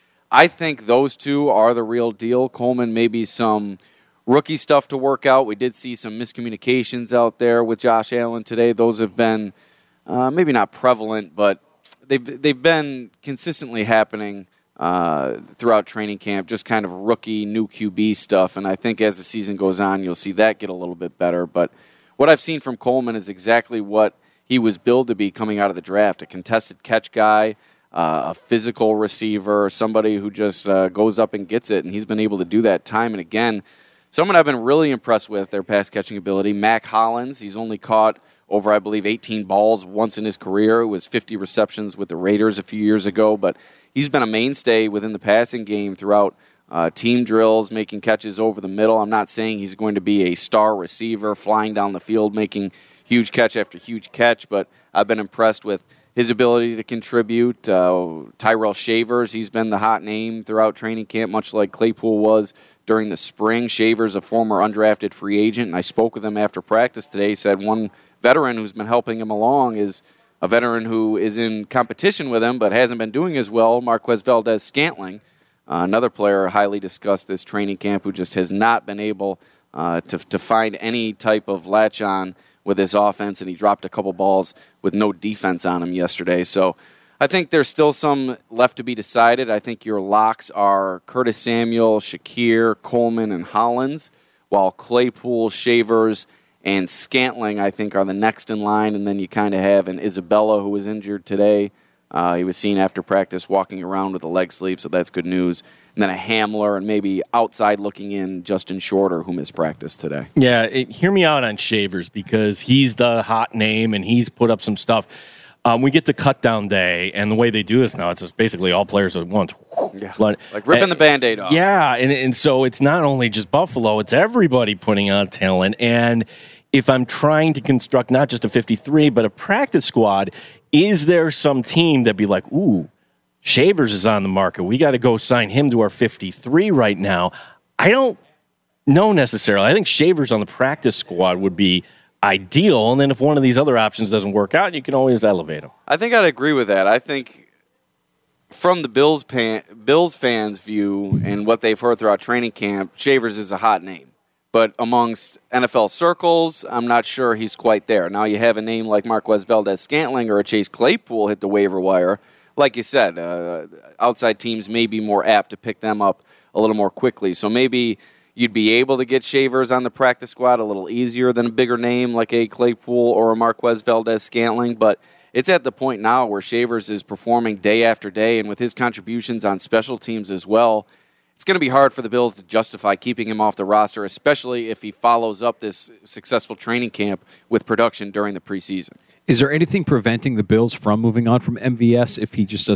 I think those two are the real deal. Coleman, maybe some rookie stuff to work out. We did see some miscommunications out there with Josh Allen today. Those have been uh, maybe not prevalent, but they've, they've been consistently happening uh, throughout training camp, just kind of rookie, new Q B stuff. And I think as the season goes on, you'll see that get a little bit better. But what I've seen from Coleman is exactly what he was billed to be coming out of the draft, a contested catch guy, uh, a physical receiver, somebody who just uh, goes up and gets it, and he's been able to do that time and again. Someone I've been really impressed with, their pass-catching ability, Mac Hollins. He's only caught over, I believe, eighteen balls once in his career. It was fifty receptions with the Raiders a few years ago, but he's been a mainstay within the passing game throughout uh, team drills, making catches over the middle. I'm not saying he's going to be a star receiver flying down the field, making huge catch after huge catch, but I've been impressed with his ability to contribute. Uh, Tyrell Shavers, he's been the hot name throughout training camp, much like Claypool was during the spring. Shavers, a former undrafted free agent, and I spoke with him after practice today. He said one veteran who's been helping him along is a veteran who is in competition with him but hasn't been doing as well, Marquez Valdez-Scantling, uh, another player highly discussed this training camp who just has not been able uh, to, to find any type of latch-on with his offense, and he dropped a couple balls with no defense on him yesterday. So I think there's still some left to be decided. I think your locks are Curtis Samuel, Shakir, Coleman, and Hollins, while Claypool, Shavers, and Scantling, I think, are the next in line. And then you kind of have an Isabella who was injured today. Uh, he was seen after practice walking around with a leg sleeve, so that's good news. And then a Hamler, and maybe outside looking in, Justin Shorter, who missed practice today. Yeah, it, hear me out on Shavers because he's the hot name and he's put up some stuff. Um, we get to cut down day, and the way they do this now, it's just basically all players at once. Yeah, like ripping and, the Band-Aid off. Yeah, and, and so it's not only just Buffalo, it's everybody putting on talent. And if I'm trying to construct not just a fifty-three, but a practice squad, is there some team that'd be like, ooh, Shavers is on the market. We got to go sign him to our fifty-three right now. I don't know necessarily. I think Shavers on the practice squad would be ideal. And then if one of these other options doesn't work out, you can always elevate him. I think I'd agree with that. I think from the Bills, pan, Bills fans' view and what they've heard throughout training camp, Shavers is a hot name. But amongst N F L circles, I'm not sure he's quite there. Now you have a name like Marquez Valdez-Scantling or a Chase Claypool hit the waiver wire. Like you said, uh, outside teams may be more apt to pick them up a little more quickly. So maybe you'd be able to get Shavers on the practice squad a little easier than a bigger name like a Claypool or a Marquez Valdez-Scantling. But it's at the point now where Shavers is performing day after day, and with his contributions on special teams as well, it's going to be hard for the Bills to justify keeping him off the roster, especially if he follows up this successful training camp with production during the preseason. Is there anything preventing the Bills from moving on from M V S if he just doesn't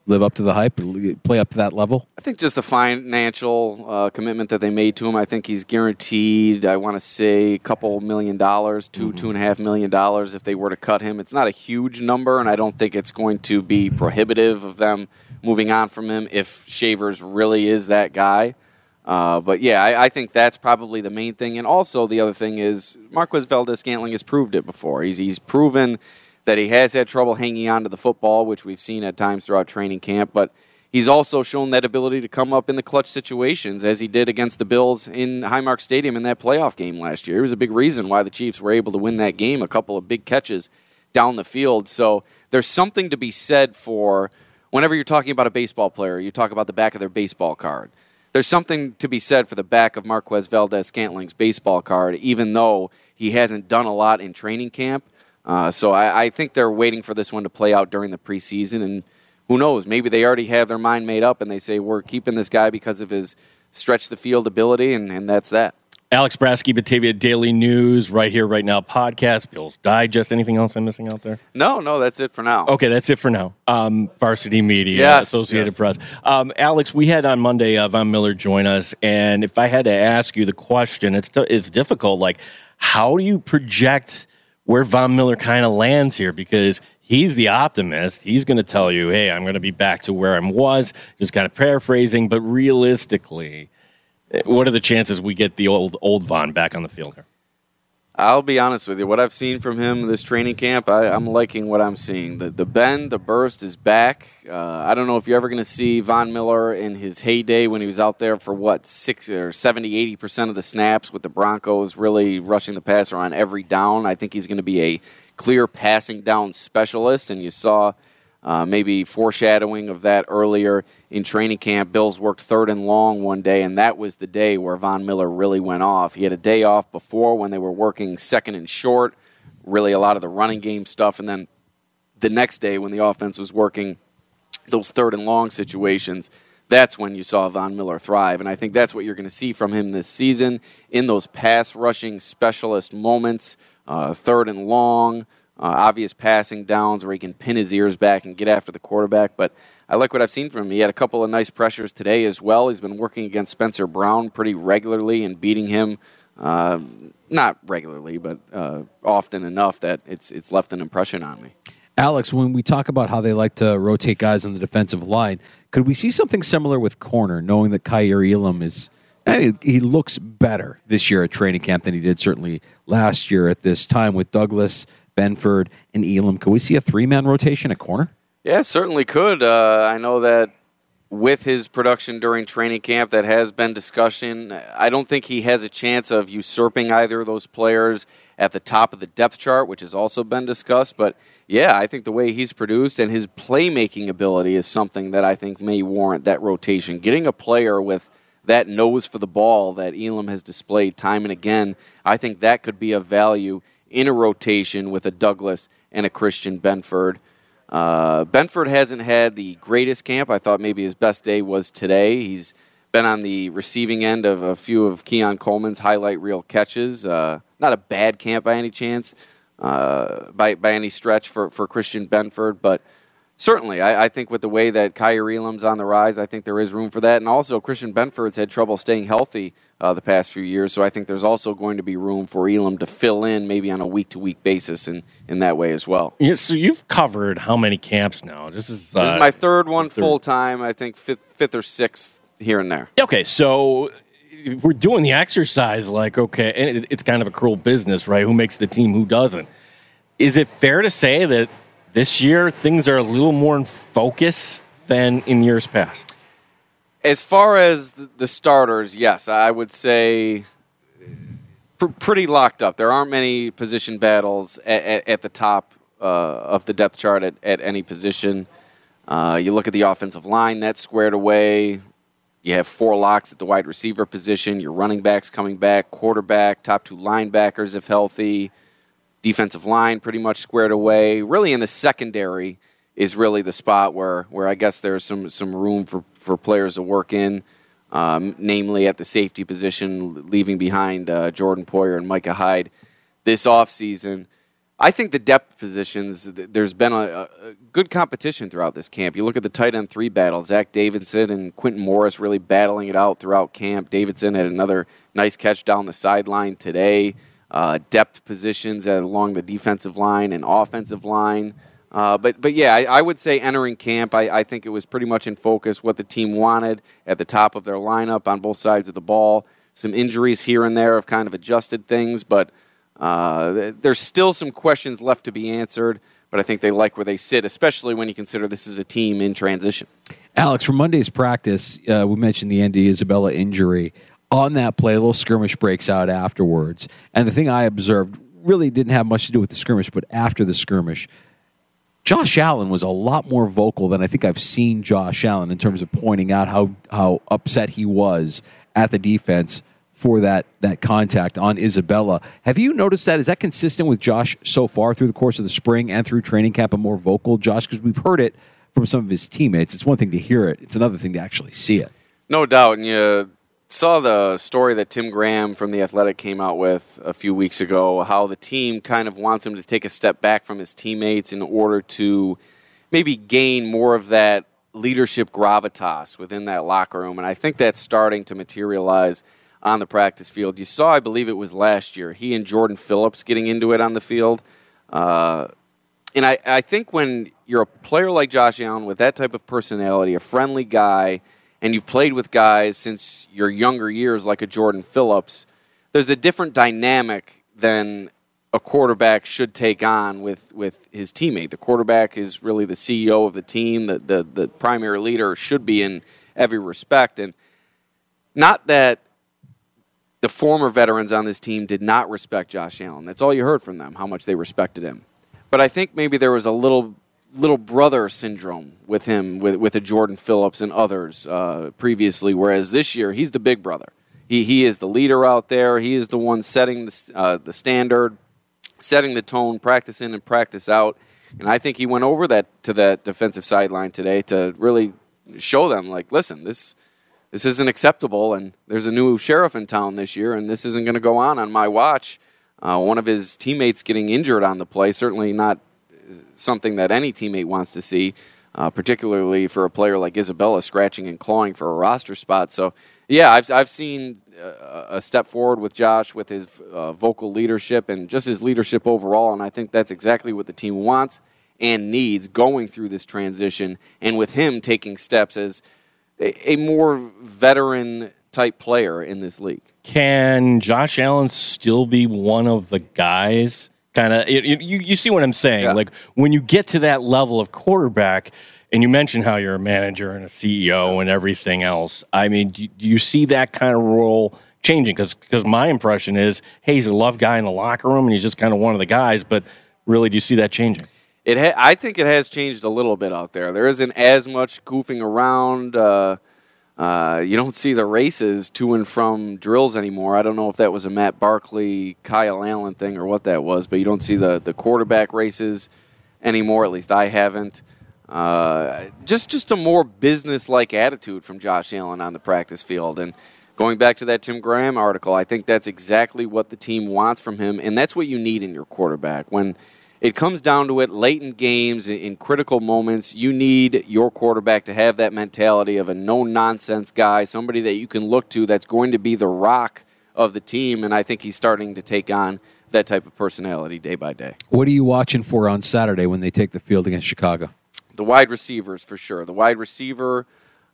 live up to the hype, play up to that level? I think just the financial uh, commitment that they made to him. I think he's guaranteed, I want to say, a couple million dollars, two, mm-hmm. two and a half million dollars if they were to cut him. It's not a huge number, and I don't think it's going to be prohibitive of them moving on from him if Shavers really is that guy. Uh, but, yeah, I, I think that's probably the main thing. And also the other thing is Marquez Valdes-Scantling has proved it before. He's, he's proven that he has had trouble hanging on to the football, which we've seen at times throughout training camp. But he's also shown that ability to come up in the clutch situations, as he did against the Bills in Highmark Stadium in that playoff game last year. It was a big reason why the Chiefs were able to win that game, a couple of big catches down the field. So there's something to be said for whenever you're talking about a baseball player, you talk about the back of their baseball card. There's something to be said for the back of Marquez Valdes-Scantling's baseball card, even though he hasn't done a lot in training camp. Uh, so I, I think they're waiting for this one to play out during the preseason, and who knows, maybe they already have their mind made up and they say we're keeping this guy because of his stretch the field ability, and, and that's that. Alex Brasky, Batavia Daily News, right here, right now, podcast, Bills Digest. Anything else I'm missing out there? No, no, that's it for now. Okay, that's it for now. Um, Varsity Media, yes, Associated yes. Press. Um, Alex, we had on Monday uh, Von Miller join us, and if I had to ask you the question, it's t- it's difficult. Like, how do you project where Von Miller kind of lands here? Because he's the optimist. He's going to tell you, hey, I'm going to be back to where I was, just kind of paraphrasing. But realistically, what are the chances we get the old old Von back on the field here? I'll be honest with you. What I've seen from him this training camp, I, I'm liking what I'm seeing. The the bend, the burst is back. Uh, I don't know if you're ever going to see Von Miller in his heyday when he was out there for, what, six or seventy, eighty percent of the snaps with the Broncos, really rushing the passer on every down. I think he's going to be a clear passing down specialist, and you saw uh, maybe foreshadowing of that earlier in training camp. Bills worked third and long one day, and that was the day where Von Miller really went off. He had a day off before when they were working second and short, really a lot of the running game stuff, and then the next day when the offense was working those third and long situations, that's when you saw Von Miller thrive. And I think that's what you're going to see from him this season in those pass rushing specialist moments, uh, third and long, uh, obvious passing downs where he can pin his ears back and get after the quarterback. But I like what I've seen from him. He had a couple of nice pressures today as well. He's been working against Spencer Brown pretty regularly and beating him, uh, not regularly, but uh, often enough that it's it's left an impression on me. Alex, when we talk about how they like to rotate guys on the defensive line, could we see something similar with corner, knowing that Kaiir Elam is I mean, he looks better this year at training camp than he did certainly last year at this time with Douglas, Benford, and Elam. Could we see a three-man rotation at corner? Yeah, certainly could. Uh, I know that with his production during training camp, that has been discussion. I don't think he has a chance of usurping either of those players at the top of the depth chart, which has also been discussed. But, yeah, I think the way he's produced and his playmaking ability is something that I think may warrant that rotation. Getting a player with that nose for the ball that Elam has displayed time and again, I think that could be of value in a rotation with a Douglas and a Christian Benford. Uh, Benford hasn't had the greatest camp. I thought maybe his best day was today. He's been on the receiving end of a few of Keon Coleman's highlight reel catches. Uh, not a bad camp by any chance, uh, by by any stretch for, for Christian Benford, but certainly I, I think with the way that Kaiir Elam's on the rise, I think there is room for that. And also Christian Benford's had trouble staying healthy uh, the past few years, so I think there's also going to be room for Elam to fill in maybe on a week-to-week basis in, in that way as well. Yeah, so you've covered how many camps now? This is, uh, this is my third one third. full-time, I think fifth, fifth or sixth here and there. Okay, so if we're doing the exercise like, okay, and it, it's kind of a cruel business, right? Who makes the team, who doesn't? Is it fair to say that this year things are a little more in focus than in years past? As far as the starters, yes, I would say pr- pretty locked up. There aren't many position battles at, at, at the top uh, of the depth chart at, at any position. Uh, you look at the offensive line, that's squared away. You have four locks at the wide receiver position. Your running backs coming back, quarterback, top two linebackers if healthy. Defensive line pretty much squared away. Really in the secondary is really the spot where, where I guess there's some, some room for, for players to work in, um, namely at the safety position, leaving behind uh, Jordan Poyer and Micah Hyde this offseason. I think the depth positions, there's been a, a good competition throughout this camp. You look at the tight end three battle, Zach Davidson and Quentin Morris really battling it out throughout camp. Davidson had another nice catch down the sideline today. Uh, depth positions along the defensive line and offensive line. Uh, but, but yeah, I, I would say entering camp, I, I think it was pretty much in focus what the team wanted at the top of their lineup on both sides of the ball. Some injuries here and there have kind of adjusted things, but Uh, there's still some questions left to be answered, but I think they like where they sit, especially when you consider this is a team in transition. Alex, from Monday's practice, uh, we mentioned the Andy Isabella injury. On that play, a little skirmish breaks out afterwards. And the thing I observed really didn't have much to do with the skirmish, but after the skirmish, Josh Allen was a lot more vocal than I think I've seen Josh Allen in terms of pointing out how, how upset he was at the defense for that that contact on Isabella. Have you noticed that? Is that consistent with Josh so far through the course of the spring and through training camp, a more vocal Josh? Because we've heard it from some of his teammates. It's one thing to hear it. It's another thing to actually see it. No doubt. And you saw the story that Tim Graham from The Athletic came out with a few weeks ago, how the team kind of wants him to take a step back from his teammates in order to maybe gain more of that leadership gravitas within that locker room. And I think that's starting to materialize on the practice field. You saw, I believe it was last year, he and Jordan Phillips getting into it on the field. Uh, and I, I think when you're a player like Josh Allen with that type of personality, a friendly guy, and you've played with guys since your younger years like a Jordan Phillips, there's a different dynamic than a quarterback should take on with, with his teammate. The quarterback is really the C E O of the team. The, the, the primary leader should be in every respect. And not that the former veterans on this team did not respect Josh Allen. That's all you heard from them, how much they respected him. But I think maybe there was a little little brother syndrome with him, with, with a Jordan Phillips and others uh, previously, whereas this year he's the big brother. He he is the leader out there. He is the one setting the, uh, the standard, setting the tone, practice in and practice out. And I think he went over that to that defensive sideline today to really show them, like, listen, this – This isn't acceptable, and there's a new sheriff in town this year, and this isn't going to go on on my watch. Uh, one of his teammates getting injured on the play, certainly not something that any teammate wants to see, uh, particularly for a player like Isabella scratching and clawing for a roster spot. So, yeah, I've, I've seen a step forward with Josh with his uh, vocal leadership and just his leadership overall, and I think that's exactly what the team wants and needs going through this transition, and with him taking steps as a more veteran-type player in this league. Can Josh Allen still be one of the guys? Kind of, you, you see what I'm saying? Yeah. Like, when you get to that level of quarterback, and you mentioned how you're a manager and a C E O and everything else, I mean, do, do you see that kind of role changing? Because my impression is, hey, he's a love guy in the locker room, and he's just kind of one of the guys, but really, do you see that changing? It ha- I think it has changed a little bit out there. There isn't as much goofing around. Uh, uh, you don't see the races to and from drills anymore. I don't know if that was a Matt Barkley, Kyle Allen thing or what that was, but you don't see the, the quarterback races anymore. At least I haven't. Uh, just just a more business-like attitude from Josh Allen on the practice field. And going back to that Tim Graham article, I think that's exactly what the team wants from him, and that's what you need in your quarterback. When it comes down to it, late in games, in critical moments, you need your quarterback to have that mentality of a no-nonsense guy, somebody that you can look to that's going to be the rock of the team, and I think he's starting to take on that type of personality day by day. What are you watching for on Saturday when they take the field against Chicago? The wide receivers, for sure. The wide receiver,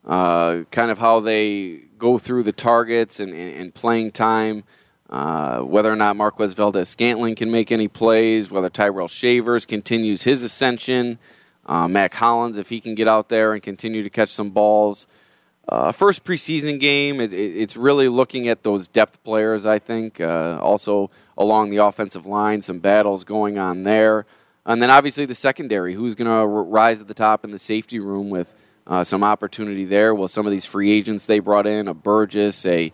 uh, kind of how they go through the targets and, and, and playing time. Uh, whether or not Marquez Valdez-Scantling can make any plays, whether Tyrell Shavers continues his ascension, uh, Mac Hollins, if he can get out there and continue to catch some balls. Uh, first preseason game, it, it, it's really looking at those depth players, I think. Uh, also along the offensive line, some battles going on there. And then obviously the secondary, who's going to r- rise at the top in the safety room with uh, some opportunity there. Well, some of these free agents they brought in, a Burgess, a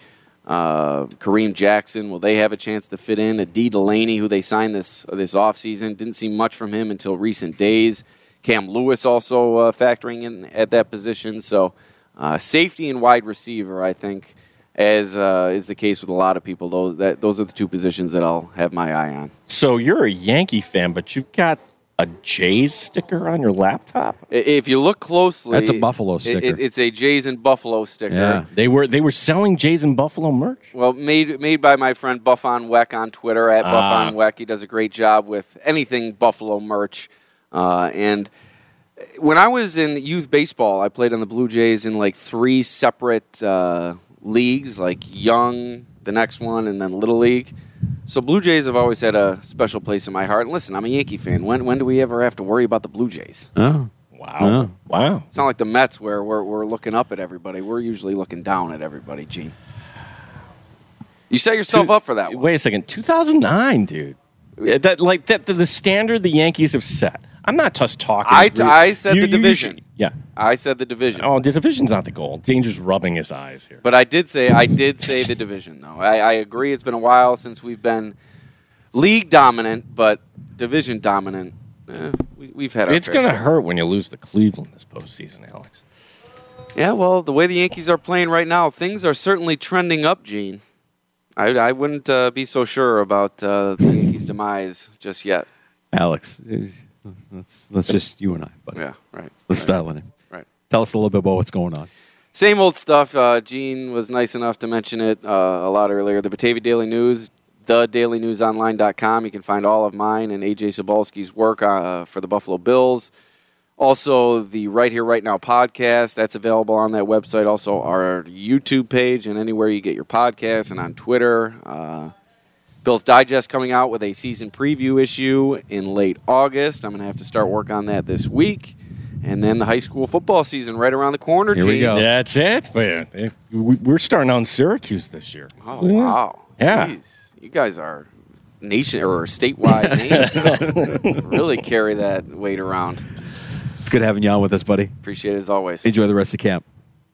Uh, Kareem Jackson, will they have a chance to fit in? A D. Delaney, who they signed this this offseason, didn't see much from him until recent days. Cam Lewis also uh, factoring in at that position. So uh, safety and wide receiver, I think, as uh, is the case with a lot of people, those, that, those are the two positions that I'll have my eye on. So you're a Yankee fan, but you've got a Jays sticker on your laptop? If you look closely, That's a Buffalo sticker. It, it, it's a Jays and Buffalo sticker. Yeah. They were they were selling Jays and Buffalo merch? Well, made made by my friend Buffon Weck on Twitter, at Ah. Buffon Weck. He does a great job with anything Buffalo merch. Uh, and when I was in youth baseball, I played on the Blue Jays in like three separate uh, leagues, like young, the next one, and then Little League. So Blue Jays have always had a special place in my heart. And listen, I'm a Yankee fan. When when do we ever have to worry about the Blue Jays? Oh. Wow. Oh. Wow. It's not like the Mets where we're, we're looking up at everybody. We're usually looking down at everybody, Gene. You set yourself Two- up for that one. Wait a second. two thousand nine, dude. That like that the, the standard the Yankees have set. I'm not just talking. I, I said You- the you division. usually- yeah. I said the division. Oh, the division's not the goal. Danger's rubbing his eyes here. But I did say I did say the division, though. I, I agree. It's been a while since we've been league dominant, but division dominant. Eh, we, we've had our It's fair going to share. hurt when you lose to Cleveland this postseason, Alex. Yeah, well, the way the Yankees are playing right now, things are certainly trending up, Gene. I, I wouldn't uh, be so sure about uh, the Yankees' demise just yet. Alex, let's, let's just you and I. Buddy. Yeah, right. Let's right. dial it in. Right. Tell us a little bit about what's going on. Same old stuff. Uh, Gene was nice enough to mention it uh, a lot earlier. The Batavia Daily News, the daily news online dot com. You can find all of mine and A J Sobalski's work uh, for the Buffalo Bills. Also, the Right Here, Right Now podcast. That's available on that website. Also, our YouTube page and anywhere you get your podcasts, and on Twitter. Uh, Bills Digest coming out with a season preview issue in late August. I'm going to have to start work on that this week. And then the high school football season right around the corner, Here we Gene. go. That's it. Man. We- We're starting out in Syracuse this year. Oh, wow. Yeah. Jeez. You guys are nation or statewide names now. Really carry that weight around. It's good having you on with us, buddy. Appreciate it as always. Enjoy the rest of camp.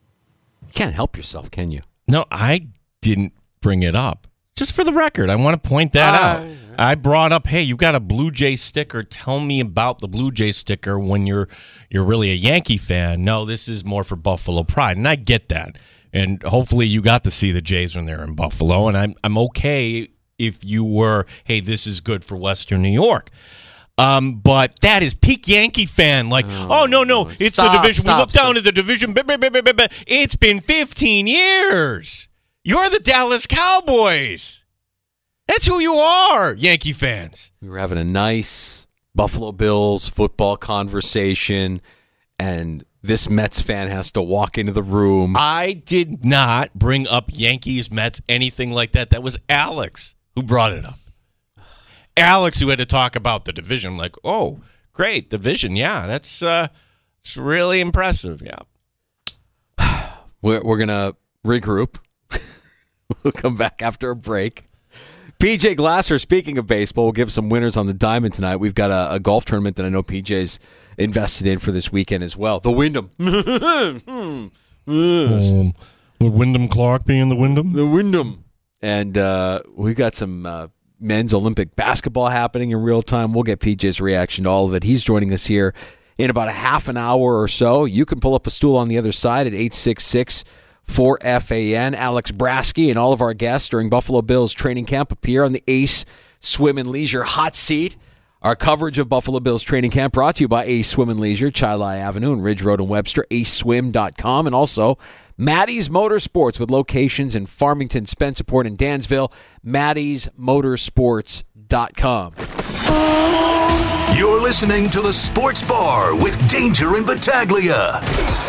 You can't help yourself, can you? No, I didn't bring it up. Just for the record, I want to point that Ah, out. I brought up, hey, you've got a Blue Jay sticker. Tell me about the Blue Jay sticker when you're you're really a Yankee fan. No, this is more for Buffalo pride, and I get that. And hopefully you got to see the Jays when they're in Buffalo, and I'm I'm okay if you were, hey, this is good for Western New York. Um, but that is peak Yankee fan. Like, oh, no, no, it's Stop, the division. stop, we look stop. down at the division. Bah, bah, bah, bah, bah, bah. It's been fifteen years. You're the Dallas Cowboys. That's who you are, Yankee fans. We were having a nice Buffalo Bills football conversation, and this Mets fan has to walk into the room. I did not bring up Yankees, Mets, anything like that. That was Alex who brought it up. Alex who had to talk about the division. Like, oh, great, division. Yeah, that's uh, it's really impressive. Yeah. We're, we're going to regroup. We'll come back after a break. P J Glasser, speaking of baseball, we'll give some winners on the diamond tonight. We've got a, a golf tournament that I know P J's invested in for this weekend as well. The Wyndham. Um, would Wyndham Clark be in the Wyndham? The Wyndham. And uh, we've got some uh, men's Olympic basketball happening in real time. We'll get P J's reaction to all of it. He's joining us here in about a half an hour or so. You can pull up a stool on the other side at eight six six, four F A N. Alex Brasky and all of our guests during Buffalo Bills training camp appear on the Ace Swim and Leisure hot seat. Our coverage of Buffalo Bills training camp brought to you by Ace Swim and Leisure, Chilai Avenue and Ridge Road in Webster, ace swim dot com, and also Maddie's Motorsports with locations in Farmington, Spencerport, and Dansville, Maddie's Motorsports dot com. You're listening to the Sports Bar with Danger and Battaglia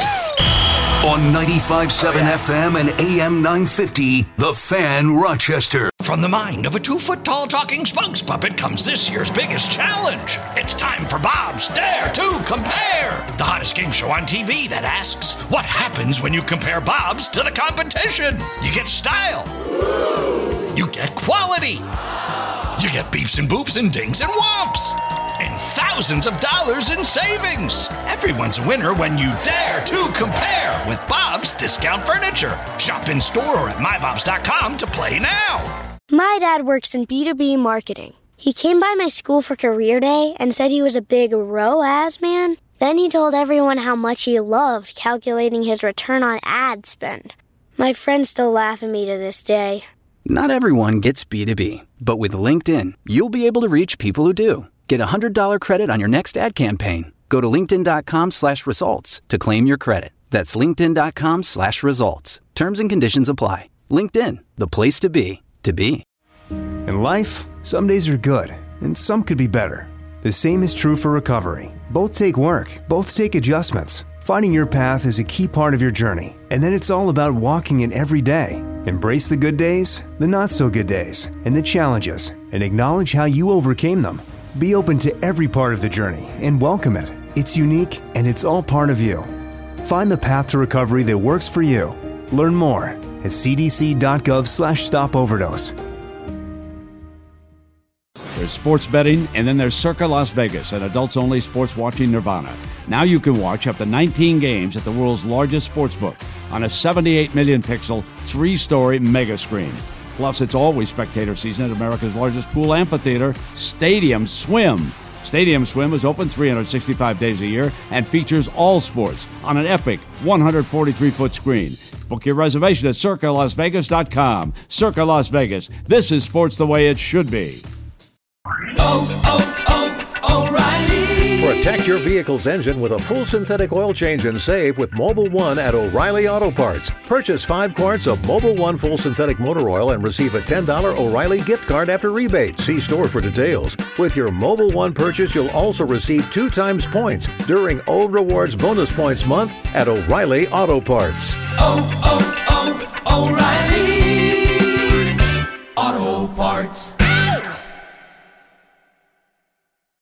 on ninety-five point seven F M and A M nine fifty, The Fan, Rochester. From the mind of a two-foot-tall talking spokes puppet comes this year's biggest challenge. It's time for Bob's Dare to Compare, the hottest game show on T V that asks, what happens when you compare Bob's to the competition? You get style. You get quality. You get beeps and boops and dings and whomps. And thousands of dollars in savings. Everyone's a winner when you dare to compare with Bob's Discount Furniture. Shop in store or at my bobs dot com to play now. My dad works in B two B marketing. He came by my school for career day and said he was a big R O A S man. Then he told everyone how much he loved calculating his return on ad spend. My friends still laugh at me to this day. Not everyone gets B two B, but with LinkedIn, you'll be able to reach people who do. Get a one hundred dollars credit on your next ad campaign. Go to linkedin.com slash results to claim your credit. That's linkedin.com slash results. Terms and conditions apply. LinkedIn, the place to be, to be. In life, some days are good, and some could be better. The same is true for recovery. Both take work, both take adjustments. Finding your path is a key part of your journey, and then it's all about walking it every day. Embrace the good days, the not so good days, and the challenges, and acknowledge how you overcame them. Be open to every part of the journey and welcome it. It's unique, and it's all part of you. Find the path to recovery that works for you. Learn more at cdc.gov slash stop overdose. There's sports betting, and then there's Circa Las Vegas, an adults-only sports watching nirvana. Now you can watch up to nineteen games at the world's largest sportsbook on a seventy-eight million pixel, three-story mega screen. Plus, it's always spectator season at America's largest pool amphitheater, Stadium Swim. Stadium Swim is open three hundred sixty-five days a year and features all sports on an epic one hundred forty-three foot screen. Book your reservation at circa las vegas dot com. Circa Las Vegas. This is sports the way it should be. Oh, oh, oh, O'Reilly. Protect your vehicle's engine with a full synthetic oil change and save with Mobil one at O'Reilly Auto Parts. Purchase five quarts of Mobil one full synthetic motor oil and receive a ten dollars O'Reilly gift card after rebate. See store for details. With your Mobil one purchase, you'll also receive two times points during O Rewards Bonus Points Month at O'Reilly Auto Parts. Oh, oh, oh, O'Reilly Auto Parts.